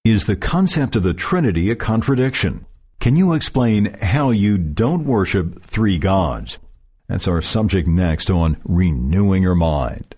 Is the concept of the Trinity a contradiction? Can you explain how you don't worship three gods? That's our subject next on Renewing Your Mind.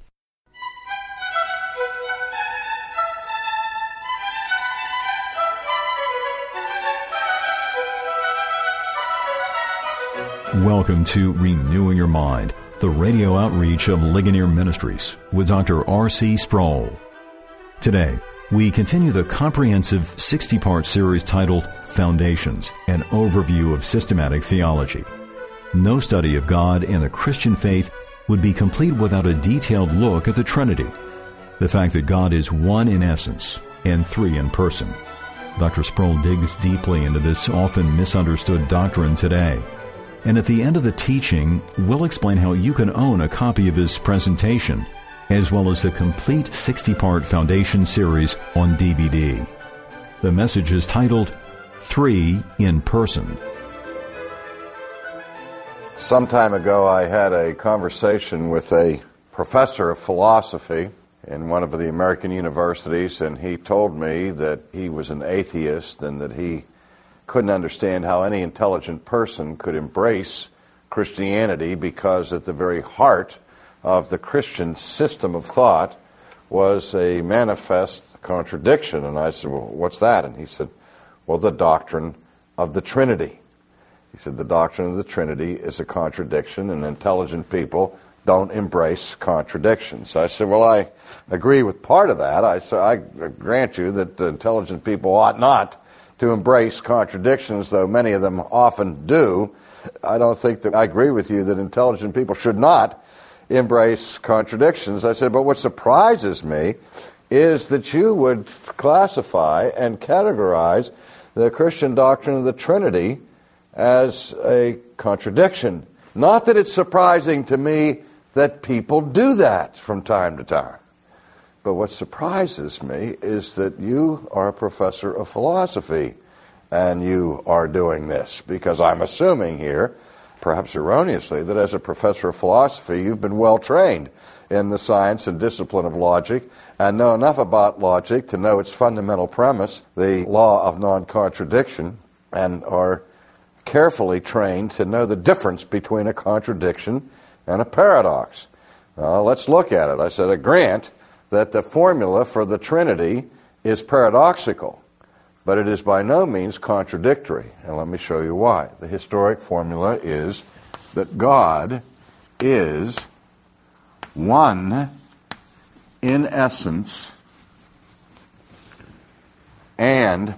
Welcome to Renewing Your Mind, the radio outreach of Ligonier Ministries with Dr. R.C. Sproul. Today, we continue the comprehensive 60-part series titled Foundations, an Overview of Systematic Theology. No study of God and the Christian faith would be complete without a detailed look at the Trinity, the fact that God is one in essence and three in person. Dr. Sproul digs deeply into this often misunderstood doctrine today. And at the end of the teaching, we'll explain how you can own a copy of his presentation, as well as the complete 60-part Foundation series on DVD. The message is titled, Three in Person. Some time ago, I had a conversation with a professor of philosophy in one of the American universities, and he told me that he was an atheist and that he couldn't understand how any intelligent person could embrace Christianity because at the very heart of the Christian system of thought was a manifest contradiction. And I said, well, what's that? And he said, well, the doctrine of the Trinity. He said, the doctrine of the Trinity is a contradiction, and intelligent people don't embrace contradictions. I said, well, I agree with part of that. I grant you that intelligent people ought not to embrace contradictions, though many of them often do. I don't think that I agree with you that intelligent people should not embrace contradictions. I said, but what surprises me is that you would classify and categorize the Christian doctrine of the Trinity as a contradiction. Not that it's surprising to me that people do that from time to time. But what surprises me is that you are a professor of philosophy and you are doing this, because I'm assuming here, perhaps erroneously, that as a professor of philosophy you've been well trained in the science and discipline of logic and know enough about logic to know its fundamental premise, the law of non-contradiction, and are carefully trained to know the difference between a contradiction and a paradox. Now, let's look at it. I said, I grant that the formula for the Trinity is paradoxical, but it is by no means contradictory. And let me show you why. The historic formula is that God is one in essence and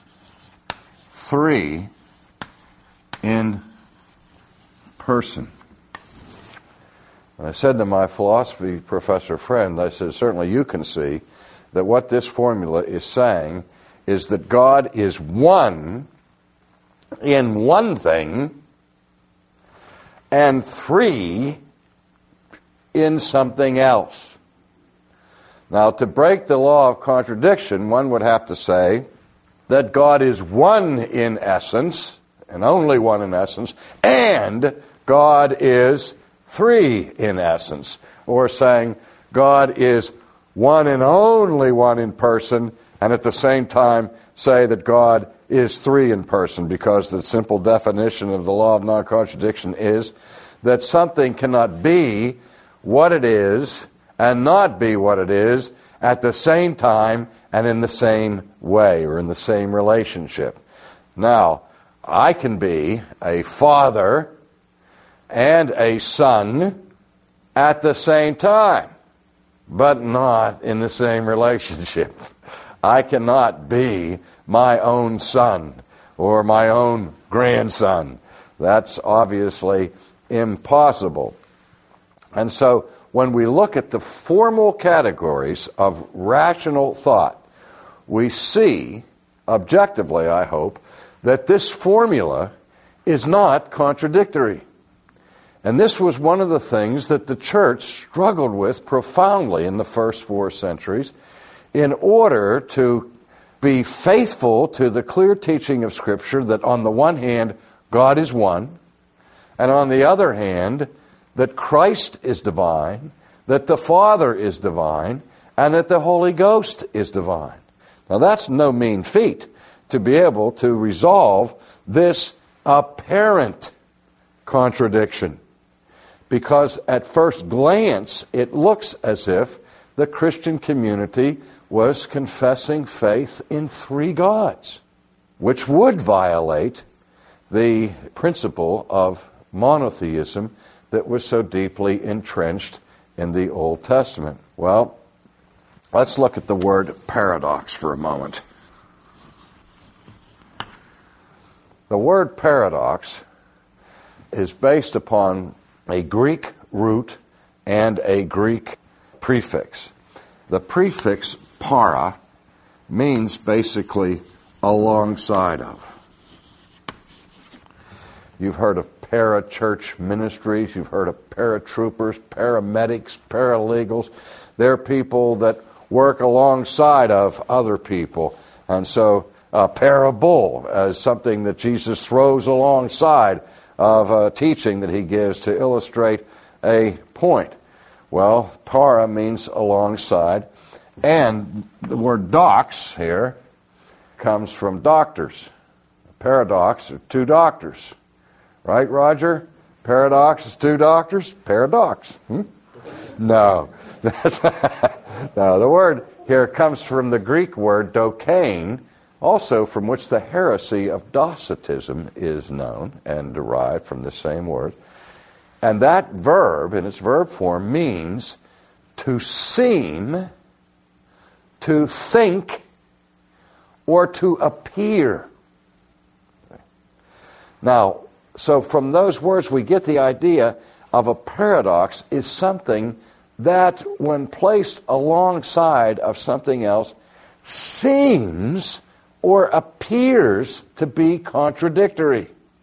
three in person. And I said to my philosophy professor friend, I said, certainly you can see that what this formula is saying is that God is one in one thing and three in something else. Now, to break the law of contradiction, one would have to say that God is one in essence, and only one in essence, and God is three in essence, or saying God is one and only one in person, and at the same time say that God is three in person, because the simple definition of the law of non-contradiction is that something cannot be what it is and not be what it is at the same time and in the same way or in the same relationship. Now, I can be a father and a son at the same time, but not in the same relationship. I cannot be my own son or my own grandson. That's obviously impossible. And so when we look at the formal categories of rational thought, we see, objectively I hope, that this formula is not contradictory. And this was one of the things that the church struggled with profoundly in the first 4 centuries in order to be faithful to the clear teaching of Scripture that on the one hand, God is one, and on the other hand, that Christ is divine, that the Father is divine, and that the Holy Ghost is divine. Now that's no mean feat, to be able to resolve this apparent contradiction. Because at first glance, it looks as if the Christian community was confessing faith in three gods, which would violate the principle of monotheism that was so deeply entrenched in the Old Testament. Well, let's look at the word paradox for a moment. The word paradox is based upon a Greek root and a Greek prefix. The prefix para means basically alongside of. You've heard of para-church ministries, you've heard of paratroopers, paramedics, paralegals. They're people that work alongside of other people. And so parable as something that Jesus throws alongside of a teaching that he gives to illustrate a point. Well, para means alongside, and the word dox here comes from doctors. Paradox are two doctors. Right, Roger? Paradox is two doctors? Paradox. No. No, the word here comes from the Greek word dokein, also from which the heresy of Docetism is known and derived from the same word. And that verb, in its verb form, means to seem, to think, or to appear. Now, so from those words we get the idea of a paradox is something that, when placed alongside of something else, seems or appears to be contradictory.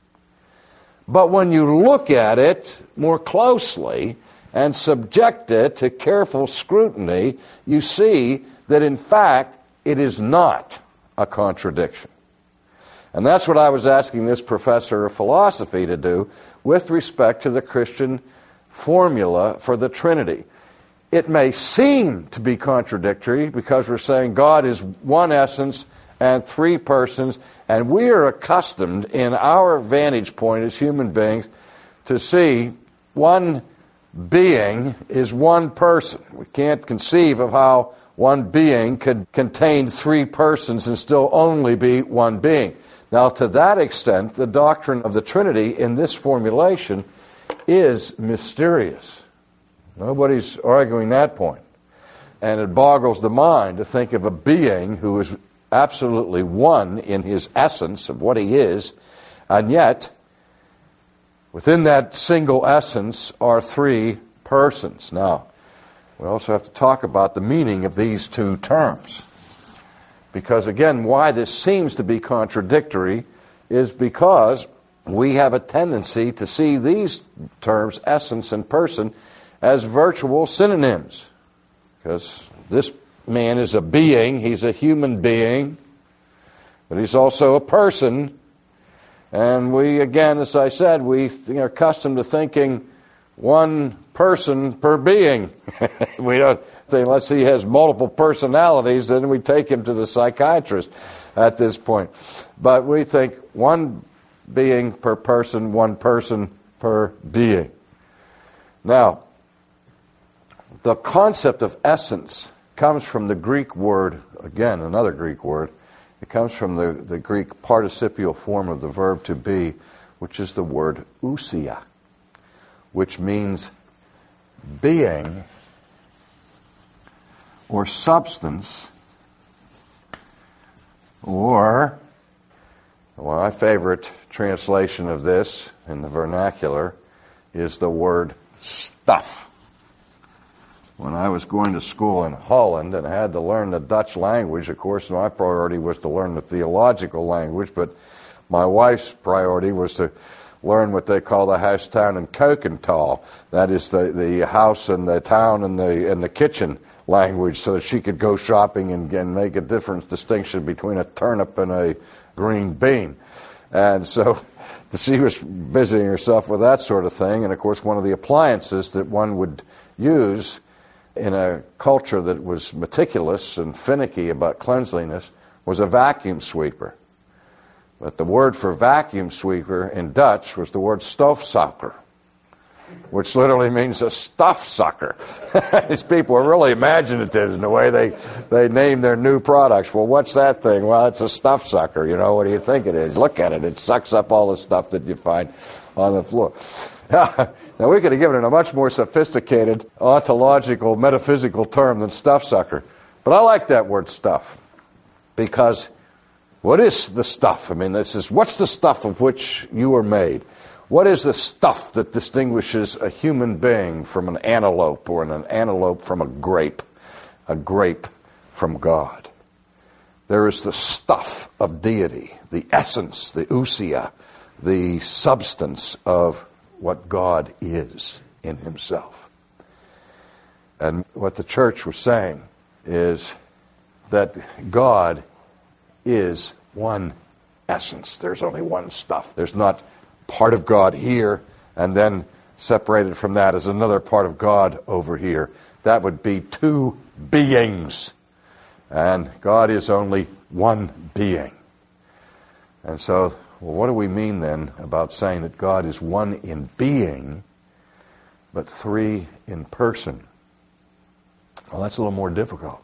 But when you look at it more closely and subject it to careful scrutiny, you see that in fact it is not a contradiction. And that's what I was asking this professor of philosophy to do with respect to the Christian formula for the Trinity. It may seem to be contradictory because we're saying God is one essence and three persons, and we are accustomed in our vantage point as human beings to see one being is one person. We can't conceive of how one being could contain three persons and still only be one being. Now, to that extent, the doctrine of the Trinity in this formulation is mysterious. Nobody's arguing that point. And it boggles the mind to think of a being who is absolutely one in his essence of what he is, and yet within that single essence are three persons. Now, we also have to talk about the meaning of these two terms. Because again, why this seems to be contradictory is because we have a tendency to see these terms, essence and person, as virtual synonyms. Because this man is a being, he's a human being, but he's also a person. And we, again, as I said, we are accustomed to thinking one person per being. We don't think, unless he has multiple personalities, then we take him to the psychiatrist at this point. But we think one being per person, one person per being. Now, the concept of essence comes from the Greek word, again, another Greek word. It comes from the Greek participial form of the verb to be, which is the word ousia, which means being or substance, or, well, my favorite translation of this in the vernacular is the word stuff. When I was going to school in Holland and I had to learn the Dutch language, of course, my priority was to learn the theological language, but my wife's priority was to learn what they call the house, town, and keukental. That is the house and the town and the kitchen language, so that she could go shopping and make a different distinction between a turnip and a green bean. And so she was busying herself with that sort of thing. And of course, one of the appliances that one would use in a culture that was meticulous and finicky about cleanliness, was a vacuum sweeper. But the word for vacuum sweeper in Dutch was the word stofzuiger, which literally means a stuff sucker. These people are really imaginative in the way they name their new products. Well, what's that thing? Well, it's a stuff sucker. You know, what do you think it is? Look at it. It sucks up all the stuff that you find on the floor. Now, we could have given it a much more sophisticated, ontological, metaphysical term than stuff sucker. But I like that word stuff, because what is the stuff? I mean, what's the stuff of which you are made? What is the stuff that distinguishes a human being from an antelope, or an antelope from a grape from God? There is the stuff of deity, the essence, the ousia, the substance of what God is in himself. And what the church was saying is that God is one essence. There's only one stuff. There's not part of God here, and then separated from that is another part of God over here. That would be two beings. And God is only one being. And so, well, what do we mean then about saying that God is one in being, but three in person? Well, that's a little more difficult.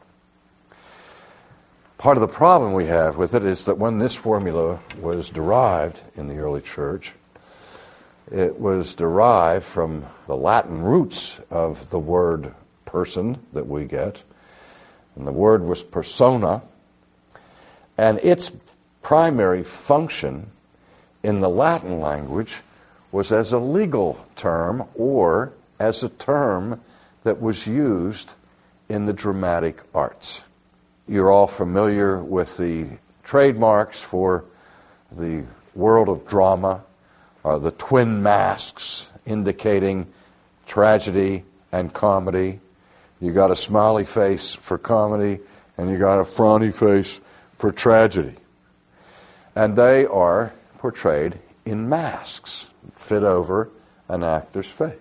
Part of the problem we have with it is that when this formula was derived in the early church, it was derived from the Latin roots of the word person that we get. And the word was persona. And its primary function in the Latin language was as a legal term, or as a term that was used in the dramatic arts. You're all familiar with the trademarks for the world of drama, the twin masks indicating tragedy and comedy. You got a smiley face for comedy, and you got a frowny face for tragedy. And they are portrayed in masks, fit over an actor's face.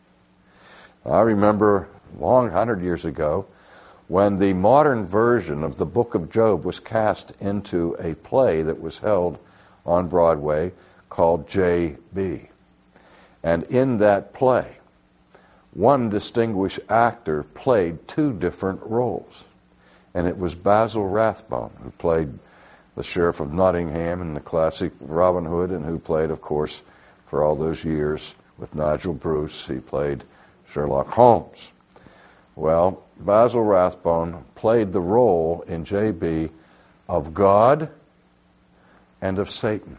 I remember 100 years ago when the modern version of the Book of Job was cast into a play that was held on Broadway called J.B. And in that play, one distinguished actor played two different roles. And it was Basil Rathbone, who played the Sheriff of Nottingham in the classic Robin Hood, and who played, of course, for all those years with Nigel Bruce, he played Sherlock Holmes. Well, Basil Rathbone played the role in J.B. of God and of Satan.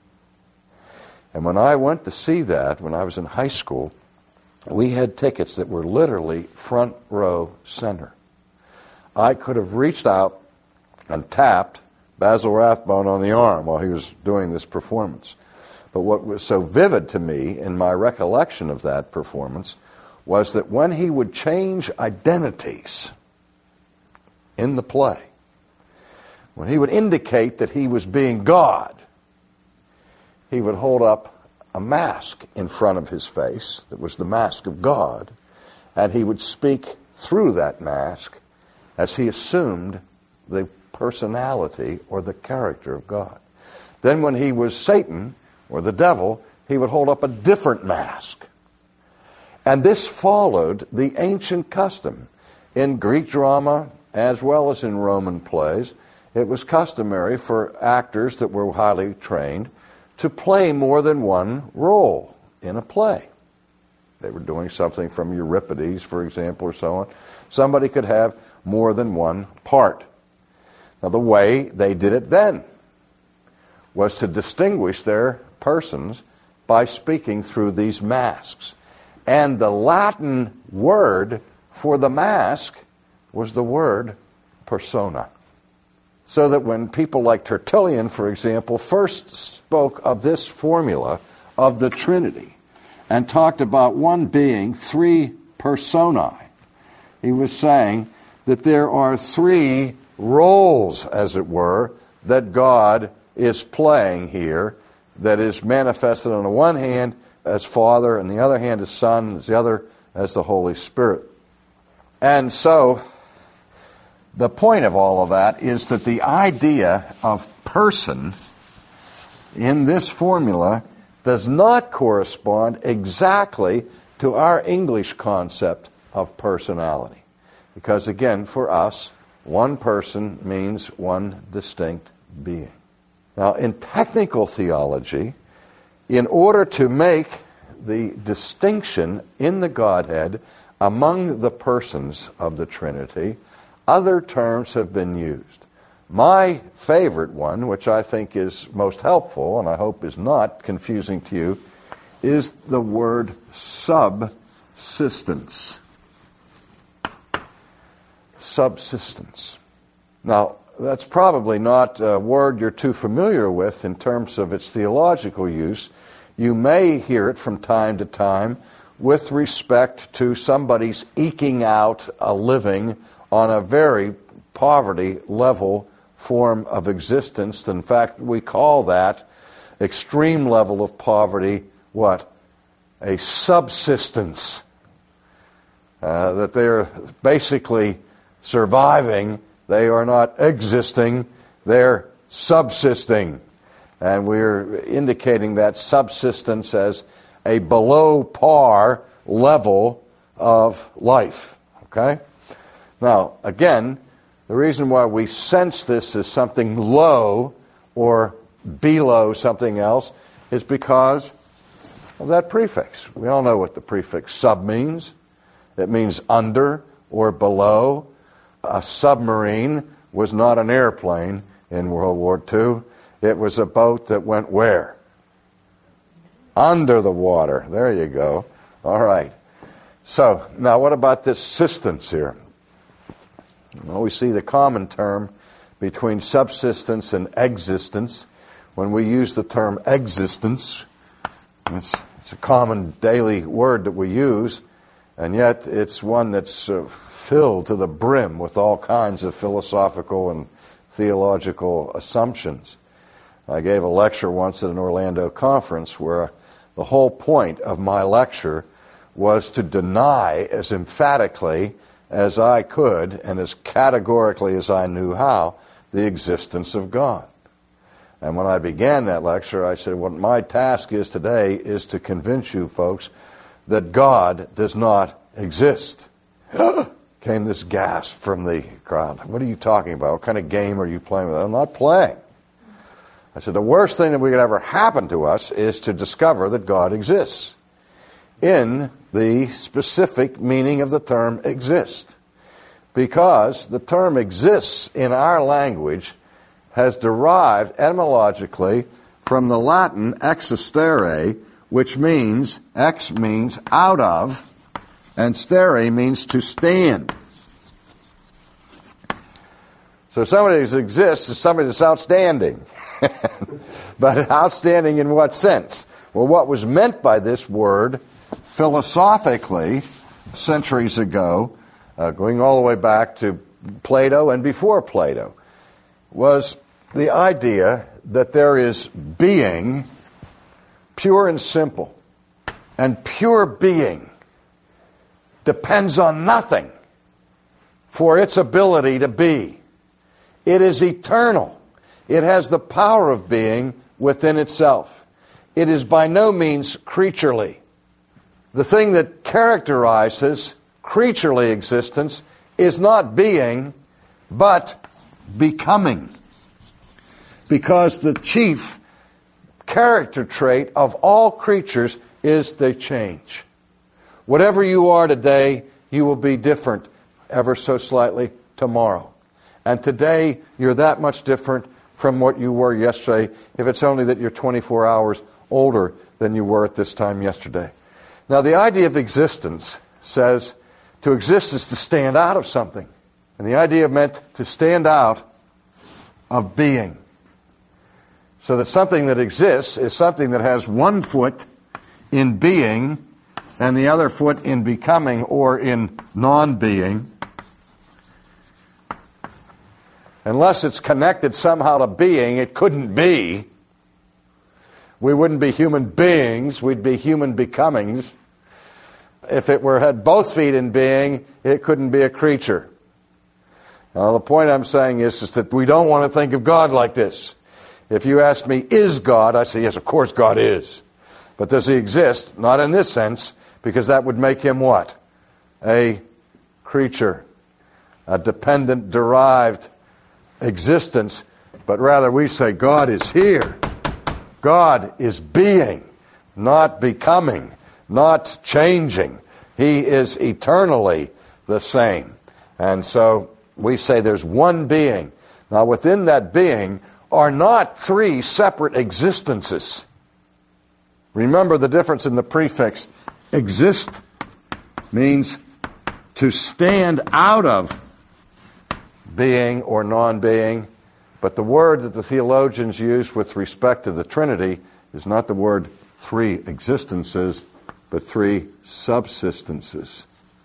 And when I went to see that, when I was in high school, we had tickets that were literally front row center. I could have reached out and tapped Basil Rathbone on the arm while he was doing this performance. But what was so vivid to me in my recollection of that performance was that when he would change identities in the play, when he would indicate that he was being God, he would hold up a mask in front of his face that was the mask of God, and he would speak through that mask as he assumed the personality or the character of God. Then when he was Satan or the devil, he would hold up a different mask. And this followed the ancient custom. In Greek drama, as well as in Roman plays, it was customary for actors that were highly trained to play more than one role in a play. They were doing something from Euripides, for example, or so on. Somebody could have more than one part. Now, the way they did it then was to distinguish their persons by speaking through these masks. And the Latin word for the mask was the word persona. So that when people like Tertullian, for example, first spoke of this formula of the Trinity and talked about one being, three personae, he was saying that there are three roles, as it were, that God is playing here, that is manifested on the one hand as Father, and the other hand as Son, as the other as the Holy Spirit. And so, the point of all of that is that the idea of person in this formula does not correspond exactly to our English concept of personality. Because again, for us, one person means one distinct being. Now, in technical theology, in order to make the distinction in the Godhead among the persons of the Trinity, other terms have been used. My favorite one, which I think is most helpful, and I hope is not confusing to you, is the word subsistence. Subsistence. Now, that's probably not a word you're too familiar with in terms of its theological use. You may hear it from time to time with respect to somebody's eking out a living on a very poverty-level form of existence. In fact, we call that extreme level of poverty, what? A subsistence. That they're basically surviving. They are not existing, they're subsisting. And we're indicating that subsistence as a below par level of life. Okay? Now, again, the reason why we sense this as something low or below something else is because of that prefix. We all know what the prefix sub means. It means under or below. A submarine was not an airplane in World War II. It was a boat that went where? Under the water. There you go. All right. So, now what about this sistence here? Well, we see the common term between subsistence and existence. When we use the term existence, it's a common daily word that we use, and yet it's one that's filled to the brim with all kinds of philosophical and theological assumptions. I gave a lecture once at an Orlando conference where the whole point of my lecture was to deny as emphatically as I could and as categorically as I knew how the existence of God. And when I began that lecture, I said, what my task is today is to convince you folks that God does not exist. Came this gasp from the crowd. What are you talking about? What kind of game are you playing with? I'm not playing. I said, the worst thing that could ever happen to us is to discover that God exists in the specific meaning of the term exist. Because the term exists in our language has derived etymologically from the Latin existere, which means, ex means out of, and stere means to stand. So somebody who exists is somebody that's outstanding. But outstanding in what sense? Well, what was meant by this word philosophically centuries ago, going all the way back to Plato and before Plato, was the idea that there is being, pure and simple, and pure being depends on nothing for its ability to be. It is eternal. It has the power of being within itself. It is by no means creaturely. The thing that characterizes creaturely existence is not being, but becoming. Because the chief character trait of all creatures is they change. Whatever you are today, you will be different ever so slightly tomorrow. And today, you're that much different from what you were yesterday, if it's only that you're 24 hours older than you were at this time yesterday. Now, the idea of existence says to exist is to stand out of something. And the idea meant to stand out of being. So that something that exists is something that has one foot in being and the other foot in becoming or in non-being. Unless it's connected somehow to being, it couldn't be. We wouldn't be human beings, we'd be human becomings. if it had both feet in being, it couldn't be a creature. Now, the point I'm saying is that we don't want to think of God like this. If you ask me, is God? I say, yes, of course God is. But does he exist? Not in this sense, because that would make him what? A creature, a dependent, derived existence. But rather we say God is here. God is being, not becoming, not changing. He is eternally the same. And so we say there's one being. Now within that being are not three separate existences. Remember the difference in the prefix. Exist means to stand out of being or non-being. But the word that the theologians use with respect to the Trinity is not the word three existences, but three subsistences.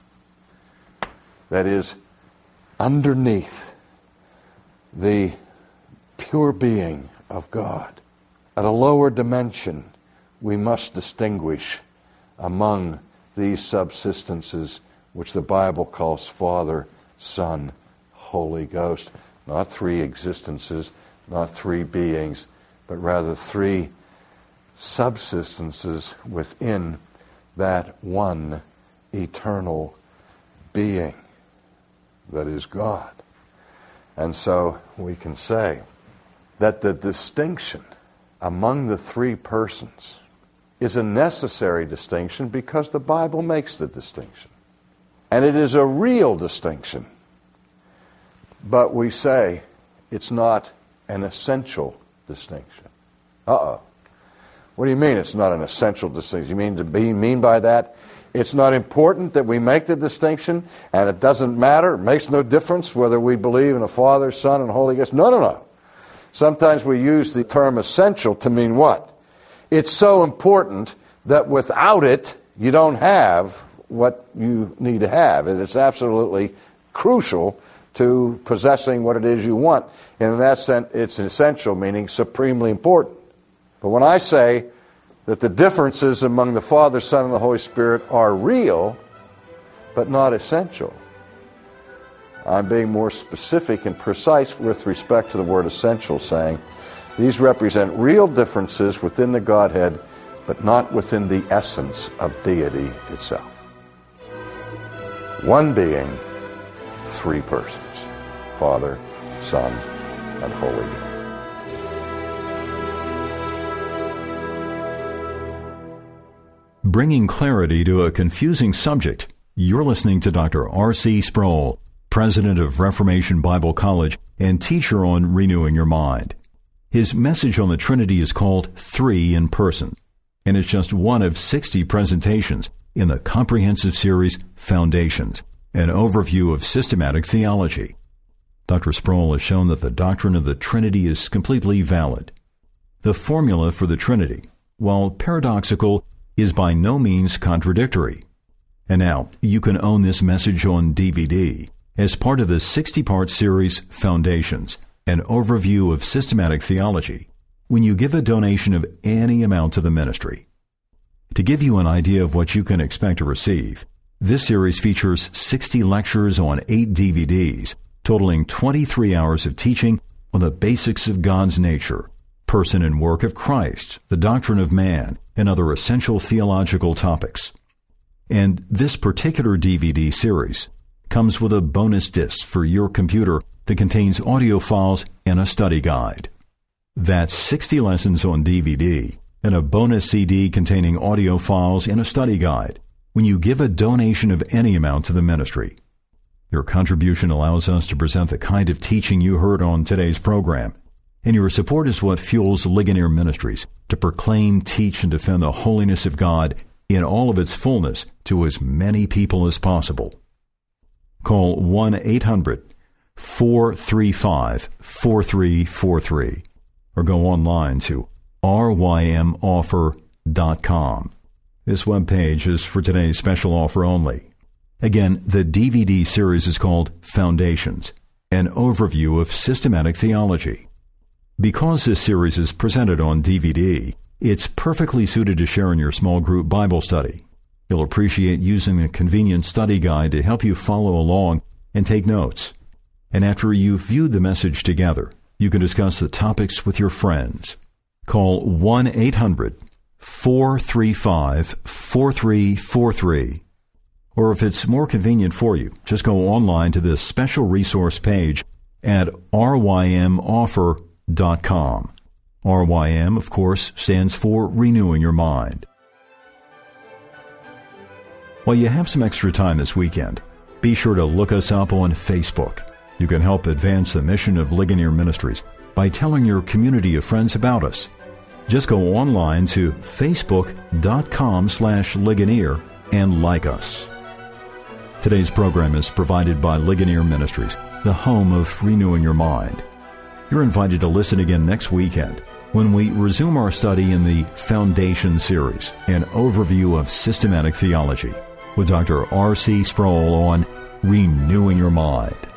That is, underneath the pure being of God, at a lower dimension, we must distinguish among these subsistences, which the Bible calls Father, Son, Holy Ghost. Not three existences, not three beings, but rather three subsistences within that one eternal being that is God. And so we can say that the distinction among the three persons is a necessary distinction because the Bible makes the distinction. And it is a real distinction. But we say it's not an essential distinction. What do you mean it's not an essential distinction? You mean by that it's not important that we make the distinction and it doesn't matter, it makes no difference whether we believe in a Father, Son, and Holy Ghost? No. Sometimes we use the term essential to mean what? It's so important that without it you don't have what you need to have. And it's absolutely crucial to possessing what it is you want. And in that sense, it's essential, meaning supremely important. But when I say that the differences among the Father, Son, and the Holy Spirit are real, but not essential, I'm being more specific and precise with respect to the word essential, saying these represent real differences within the Godhead, but not within the essence of deity itself. One being, three persons, Father, Son, and Holy Ghost. Bringing clarity to a confusing subject, you're listening to Dr. R.C. Sproul, president of Reformation Bible College and teacher on Renewing Your Mind. His message on the Trinity is called Three in Person, and it's just one of 60 presentations in the comprehensive series Foundations, an overview of systematic theology. Dr. Sproul has shown that the doctrine of the Trinity is completely valid. The formula for the Trinity, while paradoxical, is by no means contradictory. And now, you can own this message on DVD as part of the 60-part series Foundations, an overview of systematic theology, when you give a donation of any amount to the ministry. To give you an idea of what you can expect to receive, this series features 60 lectures on 8 DVDs, totaling 23 hours of teaching on the basics of God's nature, person and work of Christ, the doctrine of man, and other essential theological topics. And this particular DVD series comes with a bonus disc for your computer that contains audio files and a study guide. That's 60 lessons on DVD and a bonus CD containing audio files and a study guide when you give a donation of any amount to the ministry. Your contribution allows us to present the kind of teaching you heard on today's program, and your support is what fuels Ligonier Ministries to proclaim, teach, and defend the holiness of God in all of its fullness to as many people as possible. Call 1-800-435-4343 or go online to rymoffer.com. This webpage is for today's special offer only. Again, the DVD series is called Foundations, an overview of systematic theology. Because this series is presented on DVD, it's perfectly suited to share in your small group Bible study. You'll appreciate using the convenient study guide to help you follow along and take notes. And after you've viewed the message together, you can discuss the topics with your friends. Call 1-800-435-4343. Or if it's more convenient for you, just go online to this special resource page at rymoffer.com. RYM, of course, stands for Renewing Your Mind. While you have some extra time this weekend, be sure to look us up on Facebook. You can help advance the mission of Ligonier Ministries by telling your community of friends about us. Just go online to facebook.com/Ligonier and like us. Today's program is provided by Ligonier Ministries, the home of Renewing Your Mind. You're invited to listen again next weekend when we resume our study in the Foundation Series, an overview of systematic theology, with Dr. R.C. Sproul on Renewing Your Mind.